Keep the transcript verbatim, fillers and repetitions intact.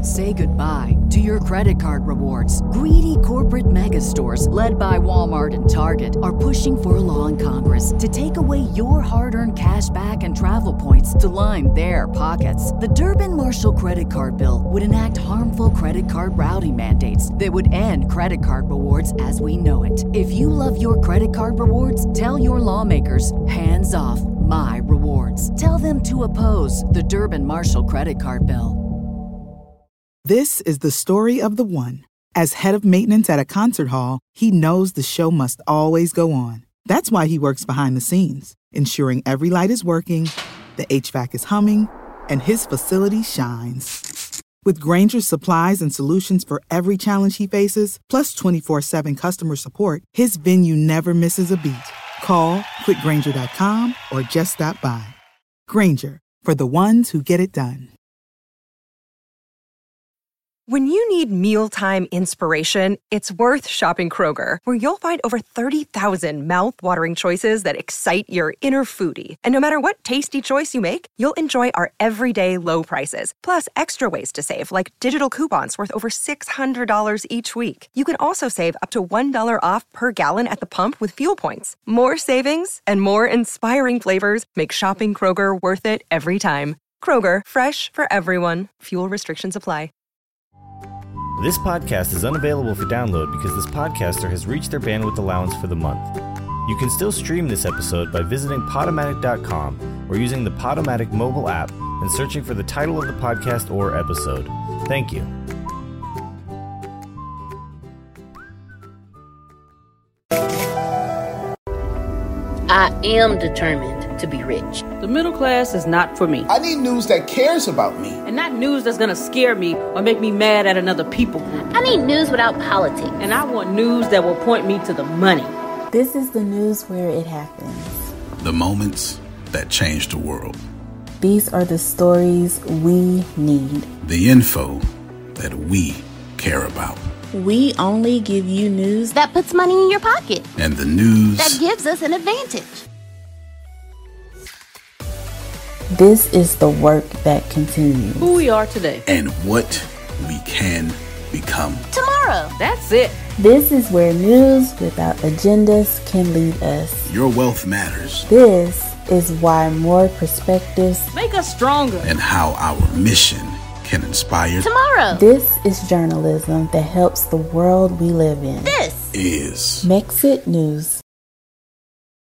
Say goodbye to your credit card rewards. Greedy corporate mega stores, led by Walmart and Target, are pushing for a law in Congress to take away your hard-earned cash back and travel points to line their pockets. The Durbin-Marshall credit card bill would enact harmful credit card routing mandates that would end credit card rewards as we know it. If you love your credit card rewards, tell your lawmakers, hands off my rewards. Tell them to oppose the Durbin-Marshall credit card bill. This is the story of the one. As head of maintenance at a concert hall, he knows the show must always go on. That's why he works behind the scenes, ensuring every light is working, the H V A C is humming, and his facility shines. With Grainger's supplies and solutions for every challenge he faces, plus twenty-four seven customer support, his venue never misses a beat. Call quick grainger dot com or just stop by. Grainger, for the ones who get it done. When you need mealtime inspiration, it's worth shopping Kroger, where you'll find over thirty thousand mouth-watering choices that excite your inner foodie. And no matter what tasty choice you make, you'll enjoy our everyday low prices, plus extra ways to save, like digital coupons worth over six hundred dollars each week. You can also save up to one dollar off per gallon at the pump with fuel points. More savings and more inspiring flavors make shopping Kroger worth it every time. Kroger, fresh for everyone. Fuel restrictions apply. This podcast is unavailable for download because this podcaster has reached their bandwidth allowance for the month. You can still stream this episode by visiting Podomatic dot com or using the Podomatic mobile app and searching for the title of the podcast or episode. Thank you. I am determined to be rich. The middle class is not for me. I need news that cares about me. And not news that's gonna scare me or make me mad at another people group. I need news without politics. And I want news that will point me to the money. This is the news where it happens. The moments that change the world. These are the stories we need. The info that we care about. We only give you news that puts money in your pocket. And the news that gives us an advantage. This is the work that continues. Who we are today. And what we can become tomorrow. That's it. This is where news without agendas can lead us. Your wealth matters. This is why more perspectives make us stronger. And how our mission can inspire tomorrow. This is journalism that helps the world we live in. This is Mexit News.